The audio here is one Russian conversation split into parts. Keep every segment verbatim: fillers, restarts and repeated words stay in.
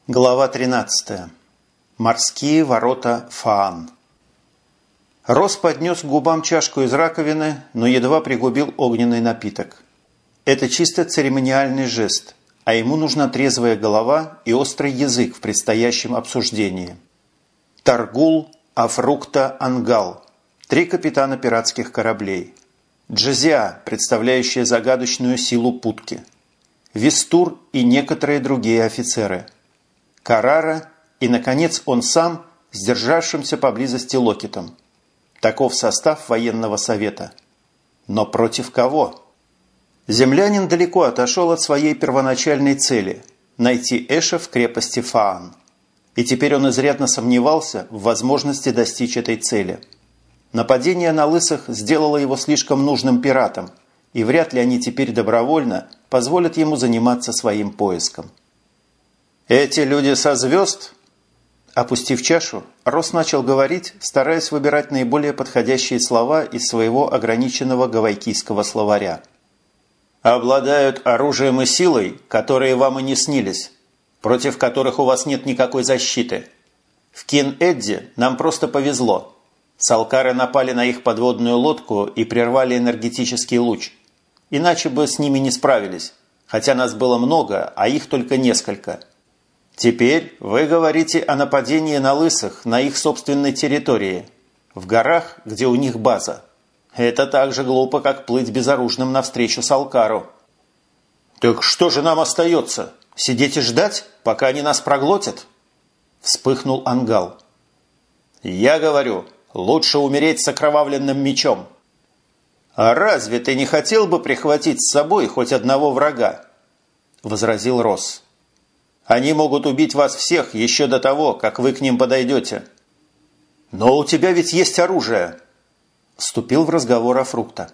Глава тринадцатая. Морские ворота Фаан. Рос поднес к губам чашку из раковины, но едва пригубил огненный напиток. Это чисто церемониальный жест, а ему нужна трезвая голова и острый язык в предстоящем обсуждении. Таргул, Афрукта, Ангал. Три капитана пиратских кораблей. Джазиа, представляющая загадочную силу Путки. Вестур и некоторые другие офицеры. Карара и, наконец, он сам с державшимся поблизости Локитом. Таков состав военного совета. Но против кого? Землянин далеко отошел от своей первоначальной цели – найти Эша в крепости Фаан. И теперь он изрядно сомневался в возможности достичь этой цели. Нападение на лысых сделало его слишком нужным пиратом, и вряд ли они теперь добровольно позволят ему заниматься своим поиском. «Эти люди со звезд?» Опустив чашу, Рос начал говорить, стараясь выбирать наиболее подходящие слова из своего ограниченного гавайкийского словаря. «Обладают оружием и силой, которые вам и не снились, против которых у вас нет никакой защиты. В Кин-Эдди нам просто повезло. Салкары напали на их подводную лодку и прервали энергетический луч. Иначе бы с ними не справились, хотя нас было много, а их только несколько». Теперь вы говорите о нападении на лысых на их собственной территории, в горах, где у них база. Это так же глупо, как плыть безоружным навстречу Салкару. «Так что же нам остается? Сидеть и ждать, пока они нас проглотят?» Вспыхнул Ангал. «Я говорю, лучше умереть с окровавленным мечом». «А разве ты не хотел бы прихватить с собой хоть одного врага?» Возразил Рос. «Они могут убить вас всех еще до того, как вы к ним подойдете». «Но у тебя ведь есть оружие», – вступил в разговор Афрукта.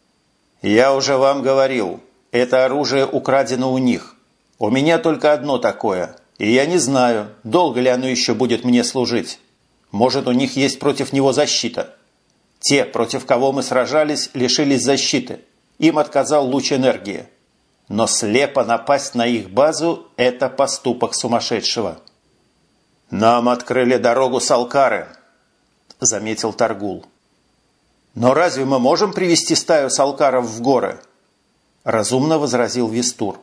«Я уже вам говорил, это оружие украдено у них. У меня только одно такое, и я не знаю, долго ли оно еще будет мне служить. Может, у них есть против него защита. Те, против кого мы сражались, лишились защиты. Им отказал луч энергии. Но слепо напасть на их базу – это поступок сумасшедшего». «Нам открыли дорогу Салкары», – заметил Таргул. «Но разве мы можем привести стаю Салкаров в горы?» – разумно возразил Вестур.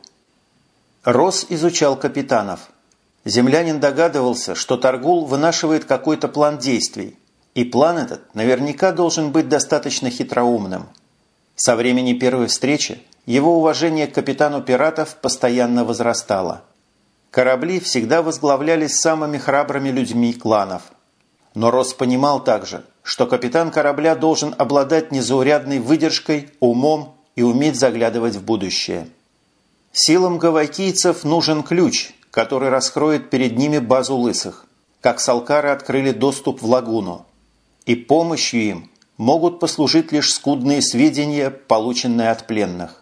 Рос изучал капитанов. Землянин догадывался, что Таргул вынашивает какой-то план действий, и план этот наверняка должен быть достаточно хитроумным. Со времени первой встречи его уважение к капитану пиратов постоянно возрастало. Корабли всегда возглавлялись самыми храбрыми людьми кланов. Но Рос понимал также, что капитан корабля должен обладать незаурядной выдержкой, умом и уметь заглядывать в будущее. Силам гавайкийцев нужен ключ, который раскроет перед ними базу лысых, как салкары открыли доступ в лагуну. И помощью им могут послужить лишь скудные сведения, полученные от пленных.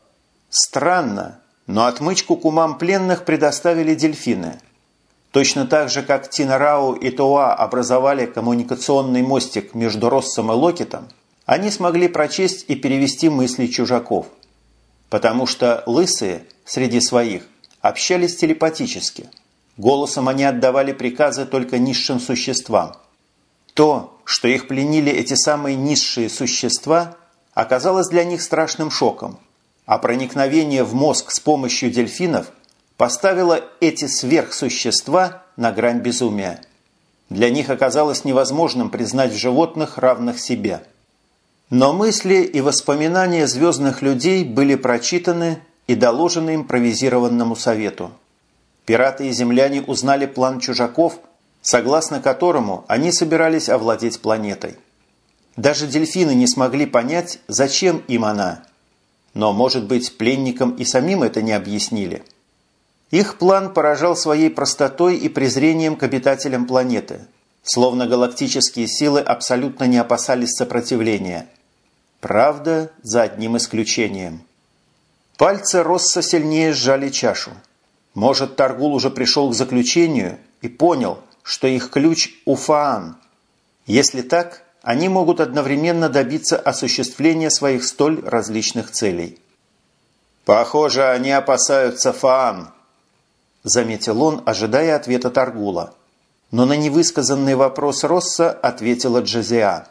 Странно, но отмычку к умам пленных предоставили дельфины. Точно так же, как Тинарау и Тоа образовали коммуникационный мостик между Россом и Локитом, они смогли прочесть и перевести мысли чужаков. Потому что лысые среди своих общались телепатически. Голосом они отдавали приказы только низшим существам. То, что их пленили эти самые низшие существа, оказалось для них страшным шоком, а проникновение в мозг с помощью дельфинов поставило эти сверхсущества на грань безумия. Для них оказалось невозможным признать в животных равных себе. Но мысли и воспоминания звездных людей были прочитаны и доложены импровизированному совету. Пираты и земляне узнали план чужаков, согласно которому они собирались овладеть планетой. Даже дельфины не смогли понять, зачем им она. Но, может быть, пленникам и самим это не объяснили. Их план поражал своей простотой и презрением к обитателям планеты, словно галактические силы абсолютно не опасались сопротивления. Правда, за одним исключением. Пальцы Росса сильнее сжали чашу. Может, Таргул уже пришел к заключению и понял, что их ключ у Фаан. Если так, они могут одновременно добиться осуществления своих столь различных целей. «Похоже, они опасаются Фаан», – заметил он, ожидая ответа Таргула. Но на невысказанный вопрос Росса ответила Джазиа.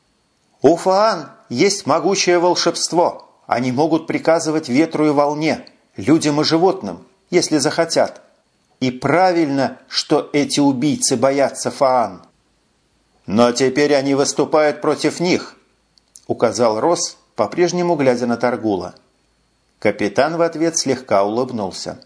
«У Фаан есть могучее волшебство. Они могут приказывать ветру и волне, людям и животным, если захотят. И правильно, что эти убийцы боятся Фаан». «Но теперь они выступают против них», – указал Росс, по-прежнему глядя на Таргула. Капитан в ответ слегка улыбнулся.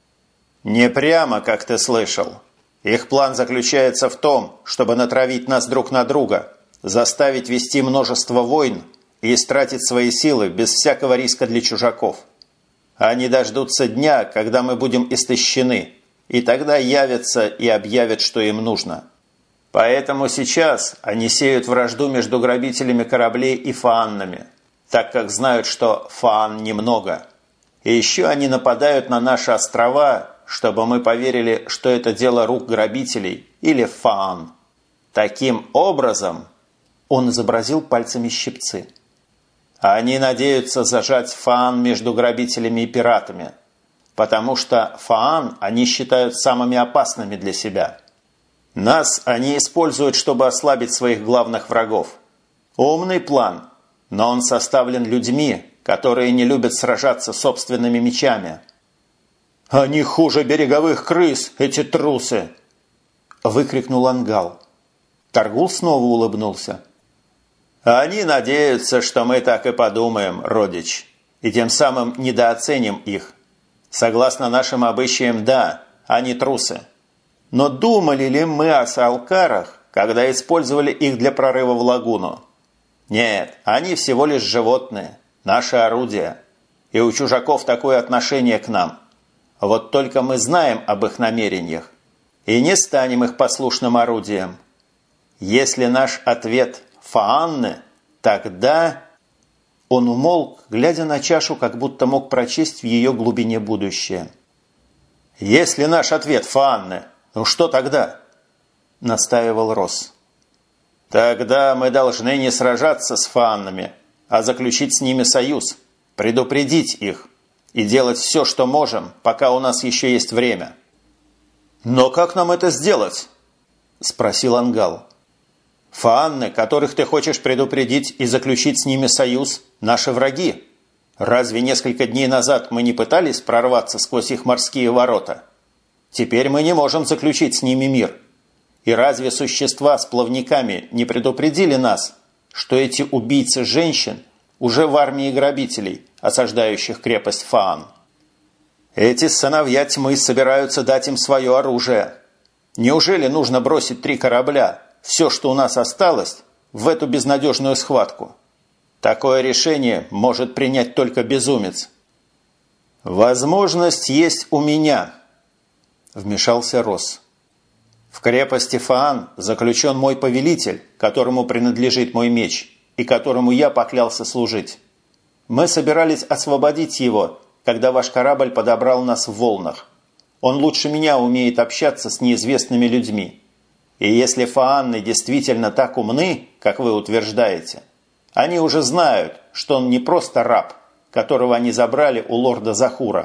«Не прямо, как ты слышал. Их план заключается в том, чтобы натравить нас друг на друга, заставить вести множество войн и истратить свои силы без всякого риска для чужаков. Они дождутся дня, когда мы будем истощены, и тогда явятся и объявят, что им нужно. Поэтому сейчас они сеют вражду между грабителями кораблей и фааннами, так как знают, что фаан немного. И еще они нападают на наши острова, чтобы мы поверили, что это дело рук грабителей или фаан. Таким образом, он изобразил пальцами щипцы. Они надеются зажать фаан между грабителями и пиратами, потому что фаан они считают самыми опасными для себя. Нас они используют, чтобы ослабить своих главных врагов. Умный план, но он составлен людьми, которые не любят сражаться собственными мечами. «Они хуже береговых крыс, эти трусы!» – выкрикнул Ангал. Таргул снова улыбнулся. «Они надеются, что мы так и подумаем, родич, и тем самым недооценим их. Согласно нашим обычаям, да, они трусы. Но думали ли мы о салкарах, когда использовали их для прорыва в лагуну? Нет, они всего лишь животные, наши орудия. И у чужаков такое отношение к нам. Вот только мы знаем об их намерениях и не станем их послушным орудием. Если наш ответ «фаанны», тогда...» Он умолк, глядя на чашу, как будто мог прочесть в ее глубине будущее. «Если наш ответ «фаанны», ну что тогда?» – настаивал Росс. «Тогда мы должны не сражаться с фааннами, а заключить с ними союз, предупредить их и делать все, что можем, пока у нас еще есть время». «Но как нам это сделать?» – спросил Ангал. «Фаанны, которых ты хочешь предупредить и заключить с ними союз, наши враги. Разве несколько дней назад мы не пытались прорваться сквозь их морские ворота? Теперь мы не можем заключить с ними мир. И разве существа с плавниками не предупредили нас, что эти убийцы женщин уже в армии грабителей, осаждающих крепость Фаан? Эти сыновья тьмы собираются дать им свое оружие. Неужели нужно бросить три корабля, все, что у нас осталось, в эту безнадежную схватку? Такое решение может принять только безумец». «Возможность есть у меня», – вмешался Росс. «В крепости Фаан заключен мой повелитель, которому принадлежит мой меч, и которому я поклялся служить. Мы собирались освободить его, когда ваш корабль подобрал нас в волнах. Он лучше меня умеет общаться с неизвестными людьми. И если фаанны действительно так умны, как вы утверждаете, они уже знают, что он не просто раб, которого они забрали у лорда Захура».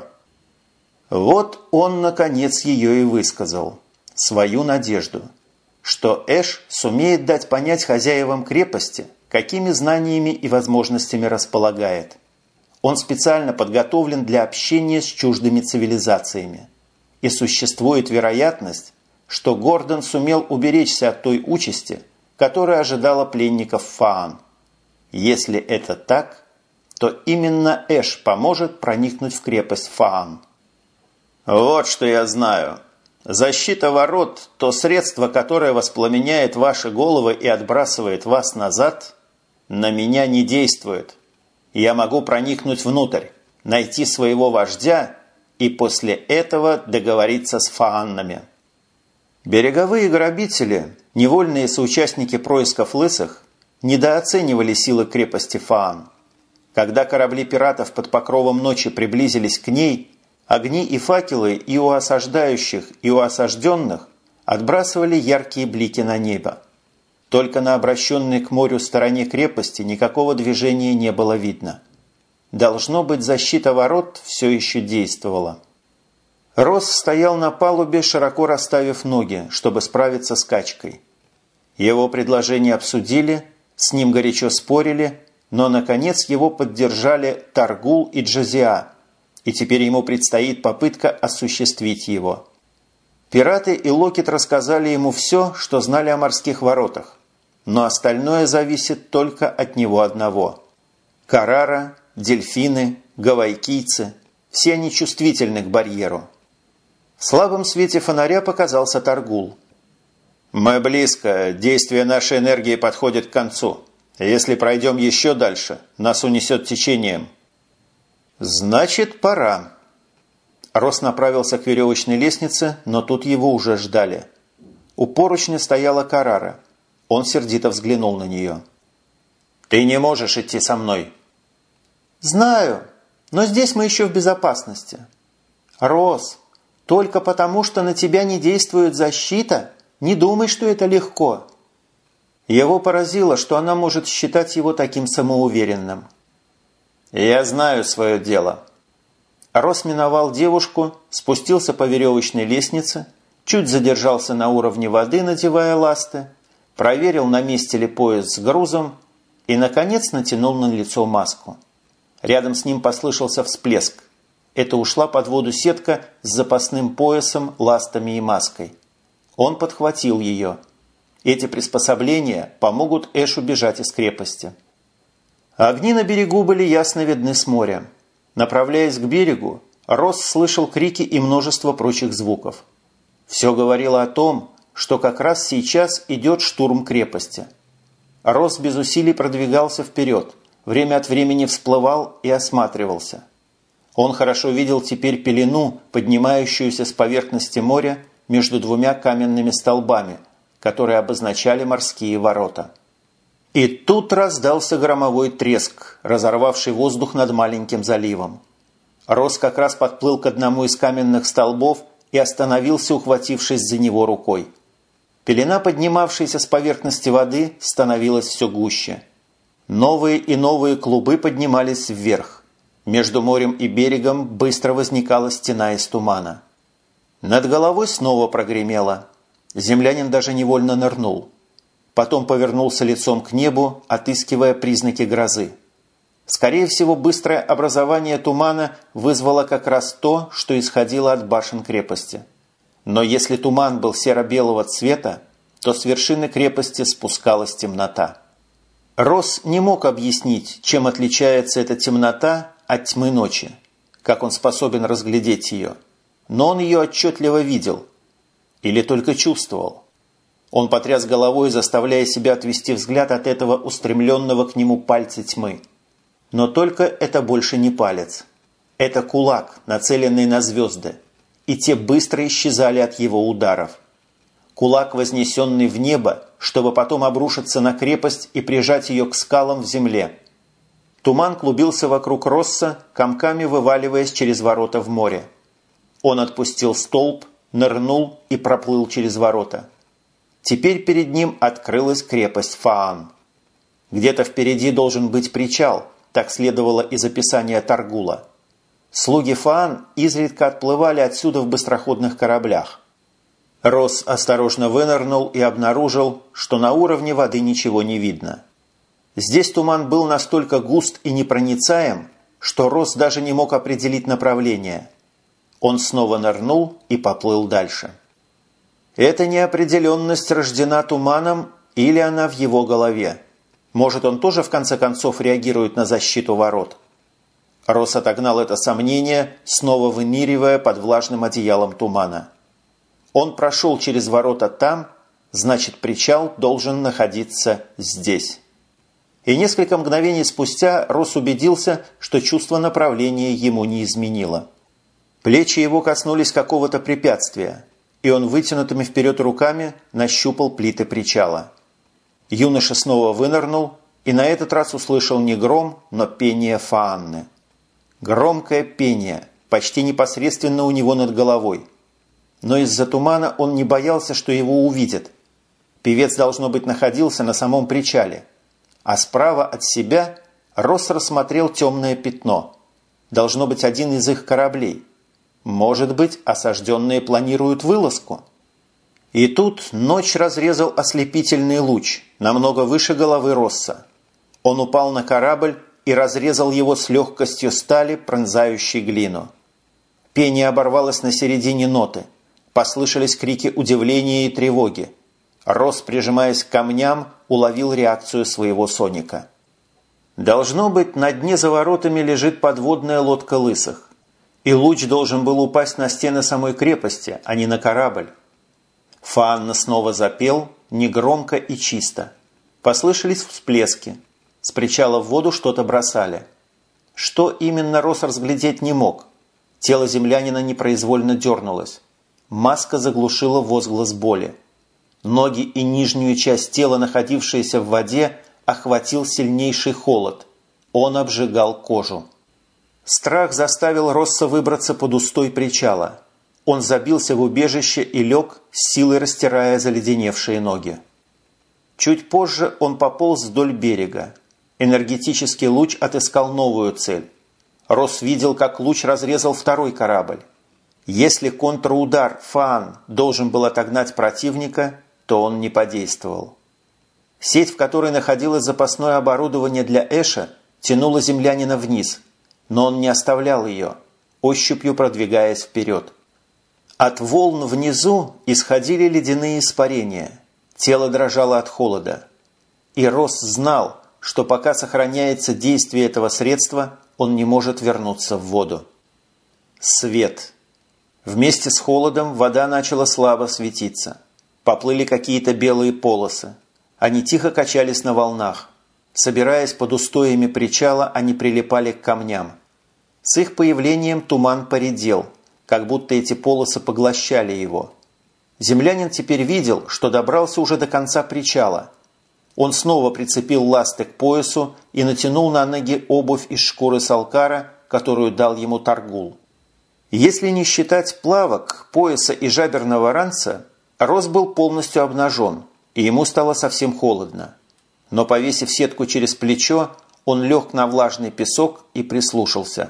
Вот он, наконец, ее и высказал, свою надежду, что Эш сумеет дать понять хозяевам крепости, какими знаниями и возможностями располагает. Он специально подготовлен для общения с чуждыми цивилизациями. И существует вероятность, что Гордон сумел уберечься от той участи, которая ожидала пленников Фаан. Если это так, то именно Эш поможет проникнуть в крепость Фаан. «Вот что я знаю. Защита ворот – то средство, которое воспламеняет ваши головы и отбрасывает вас назад, на меня не действует. Я могу проникнуть внутрь, найти своего вождя и после этого договориться с фааннами». Береговые грабители, невольные соучастники происков лысых, недооценивали силы крепости Фаан. Когда корабли пиратов под покровом ночи приблизились к ней, огни и факелы и у осаждающих, и у осажденных отбрасывали яркие блики на небо. Только на обращенной к морю стороне крепости никакого движения не было видно. Должно быть, защита ворот все еще действовала. Росс стоял на палубе, широко расставив ноги, чтобы справиться с качкой. Его предложение обсудили, с ним горячо спорили, но, наконец, его поддержали Таргул и Джазиа, и теперь ему предстоит попытка осуществить его. Пираты и Локит рассказали ему все, что знали о морских воротах, но остальное зависит только от него одного. Карара, дельфины, гавайкийцы – все они чувствительны к барьеру. В слабом свете фонаря показался Таргул. «Мы близко, действие нашей энергии подходит к концу. Если пройдем еще дальше, нас унесет течением». «Значит, пора». Росс направился к веревочной лестнице, но тут его уже ждали. У поручня стояла Карара. Он сердито взглянул на нее. «Ты не можешь идти со мной». «Знаю, но здесь мы еще в безопасности. Росс, только потому, что на тебя не действует защита, не думай, что это легко». Его поразило, что она может считать его таким самоуверенным. «Я знаю свое дело». Росс миновал девушку, спустился по веревочной лестнице, чуть задержался на уровне воды, надевая ласты, проверил, на месте ли пояс с грузом и, наконец, натянул на лицо маску. Рядом с ним послышался всплеск. Это ушла под воду сетка с запасным поясом, ластами и маской. Он подхватил ее. Эти приспособления помогут Эшу бежать из крепости. Огни на берегу были ясно видны с моря. Направляясь к берегу, Росс слышал крики и множество прочих звуков. Все говорило о том, что как раз сейчас идет штурм крепости. Росс без усилий продвигался вперед, время от времени всплывал и осматривался. Он хорошо видел теперь пелену, поднимающуюся с поверхности моря между двумя каменными столбами, которые обозначали морские ворота. И тут раздался громовой треск, разорвавший воздух над маленьким заливом. Росс как раз подплыл к одному из каменных столбов и остановился, ухватившись за него рукой. Пелена, поднимавшаяся с поверхности воды, становилась все гуще. Новые и новые клубы поднимались вверх. Между морем и берегом быстро возникала стена из тумана. Над головой снова прогремело. Землянин даже невольно нырнул. Потом повернулся лицом к небу, отыскивая признаки грозы. Скорее всего, быстрое образование тумана вызвало как раз то, что исходило от башен крепости. Но если туман был серо-белого цвета, то с вершины крепости спускалась темнота. Росс не мог объяснить, чем отличается эта темнота от тьмы ночи, как он способен разглядеть ее, но он ее отчетливо видел или только чувствовал. Он потряс головой, заставляя себя отвести взгляд от этого устремленного к нему пальца тьмы. Но только это больше не палец. Это кулак, нацеленный на звезды, и те быстро исчезали от его ударов. Кулак, вознесенный в небо, чтобы потом обрушиться на крепость и прижать ее к скалам в земле. Туман клубился вокруг Росса, комками вываливаясь через ворота в море. Он отпустил столб, нырнул и проплыл через ворота. Теперь перед ним открылась крепость Фаан. Где-то впереди должен быть причал, так следовало из описания Таргула. Слуги Фаан изредка отплывали отсюда в быстроходных кораблях. Росс осторожно вынырнул и обнаружил, что на уровне воды ничего не видно. Здесь туман был настолько густ и непроницаем, что Росс даже не мог определить направление. Он снова нырнул и поплыл дальше. Эта неопределенность рождена туманом или она в его голове? Может, он тоже в конце концов реагирует на защиту ворот? Росс отогнал это сомнение, снова выныривая под влажным одеялом тумана. Он прошел через ворота там, значит, причал должен находиться здесь. И несколько мгновений спустя Росс убедился, что чувство направления ему не изменило. Плечи его коснулись какого-то препятствия, и он вытянутыми вперед руками нащупал плиты причала. Юноша снова вынырнул и на этот раз услышал не гром, но пение Фаанны. Громкое пение, почти непосредственно у него над головой. Но из-за тумана он не боялся, что его увидят. Певец, должно быть, находился на самом причале, а справа от себя Росс рассмотрел темное пятно. Должно быть один из их кораблей. Может быть, осажденные планируют вылазку? И тут ночь разрезал ослепительный луч, намного выше головы Росса. Он упал на корабль и разрезал его с легкостью стали, пронзающей глину. Пение оборвалось на середине ноты. Послышались крики удивления и тревоги. Росс, прижимаясь к камням, уловил реакцию своего соника. Должно быть, на дне за воротами лежит подводная лодка лысых. И луч должен был упасть на стены самой крепости, а не на корабль. Фаанна снова запел, негромко и чисто. Послышались всплески. С причала в воду что-то бросали. Что именно Росс разглядеть не мог. Тело землянина непроизвольно дернулось. Маска заглушила возглас боли. Ноги и нижнюю часть тела, находившиеся в воде, охватил сильнейший холод. Он обжигал кожу. Страх заставил Росса выбраться под устой причала. Он забился в убежище и лег, с силой растирая заледеневшие ноги. Чуть позже он пополз вдоль берега. Энергетический луч отыскал новую цель. Росс видел, как луч разрезал второй корабль. Если контрудар Фаан должен был отогнать противника, то он не подействовал. Сеть, в которой находилось запасное оборудование для Эша, тянула землянина вниз, но он не оставлял ее, ощупью продвигаясь вперед. От волн внизу исходили ледяные испарения, тело дрожало от холода. И Росс знал, что пока сохраняется действие этого средства, он не может вернуться в воду. Свет. Вместе с холодом вода начала слабо светиться. Поплыли какие-то белые полосы. Они тихо качались на волнах. Собираясь под устоями причала, они прилипали к камням. С их появлением туман поредел, как будто эти полосы поглощали его. Землянин теперь видел, что добрался уже до конца причала. Он снова прицепил ласты к поясу и натянул на ноги обувь из шкуры салкара, которую дал ему Таргул. Если не считать плавок, пояса и жаберного ранца, Росс был полностью обнажен, и ему стало совсем холодно. Но, повесив сетку через плечо, он лег на влажный песок и прислушался.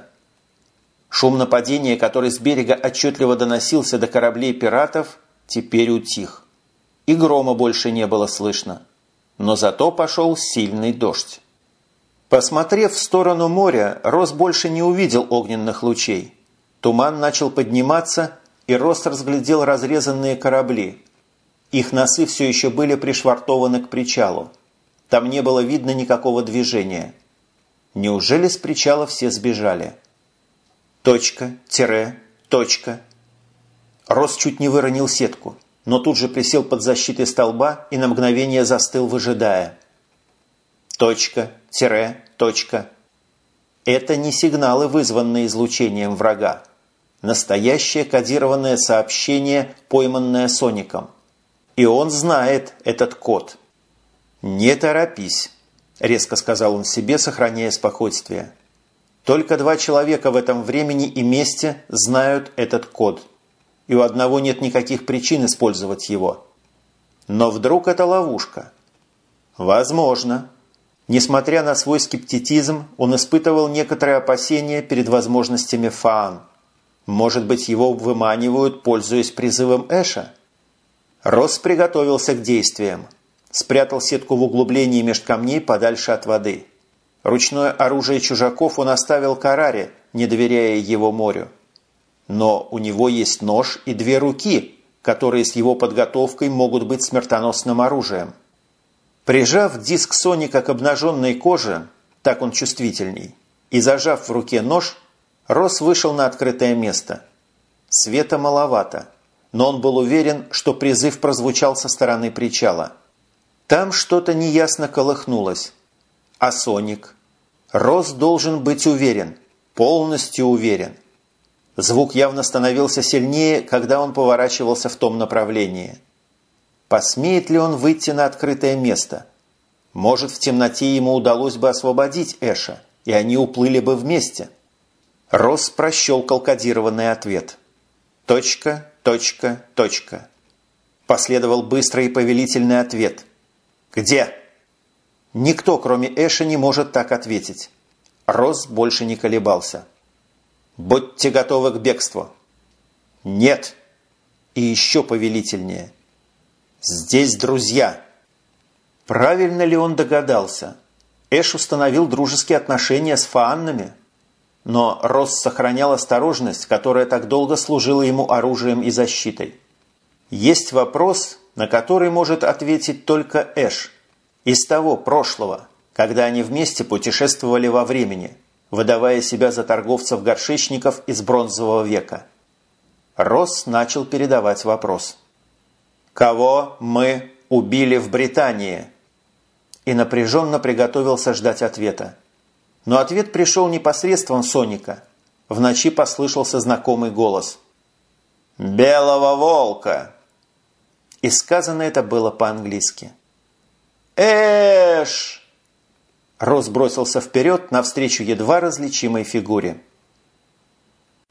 Шум нападения, который с берега отчетливо доносился до кораблей пиратов, теперь утих. И грома больше не было слышно. Но зато пошел сильный дождь. Посмотрев в сторону моря, Росс больше не увидел огненных лучей. Туман начал подниматься, и Росс разглядел разрезанные корабли. Их носы все еще были пришвартованы к причалу. Там не было видно никакого движения. Неужели с причала все сбежали? Точка, тире, точка. Росс чуть не выронил сетку, но тут же присел под защитой столба и на мгновение застыл, выжидая. Точка, тире, точка. Это не сигналы, вызванные излучением врага. Настоящее кодированное сообщение, пойманное Соником. И он знает этот код. «Не торопись», – резко сказал он себе, сохраняя спокойствие. «Только два человека в этом времени и месте знают этот код. И у одного нет никаких причин использовать его. Но вдруг это ловушка? Возможно». Несмотря на свой скептицизм, он испытывал некоторые опасения перед возможностями Фаан. Может быть, его выманивают, пользуясь призывом Эша? Росс приготовился к действиям. Спрятал сетку в углублении меж камней подальше от воды. Ручное оружие чужаков он оставил Караре, не доверяя его морю. Но у него есть нож и две руки, которые с его подготовкой могут быть смертоносным оружием. Прижав диск Соника к обнаженной коже, так он чувствительней, и зажав в руке нож, Росс вышел на открытое место. Света маловато, но он был уверен, что призыв прозвучал со стороны причала. Там что-то неясно колыхнулось. А Соник? Росс должен быть уверен, полностью уверен. Звук явно становился сильнее, когда он поворачивался в том направлении. Посмеет ли он выйти на открытое место? Может, в темноте ему удалось бы освободить Эша, и они уплыли бы вместе? Росс прощелкал кодированный ответ. Точка, точка, точка. Последовал быстрый и повелительный ответ. «Где?» Никто, кроме Эша, не может так ответить. Росс больше не колебался. «Будьте готовы к бегству». Нет. И еще повелительнее. Здесь друзья. Правильно ли он догадался? Эш установил дружеские отношения с фааннами. Но Росс сохранял осторожность, которая так долго служила ему оружием и защитой. Есть вопрос, на который может ответить только Эш. Из того прошлого, когда они вместе путешествовали во времени, выдавая себя за торговцев-горшечников из бронзового века. Росс начал передавать вопрос. «Кого мы убили в Британии?» И напряженно приготовился ждать ответа. Но ответ пришел непосредством Соника. В ночи послышался знакомый голос. «Белого волка!» И сказано это было по-английски. «Эш!» Росс бросился вперед навстречу едва различимой фигуре.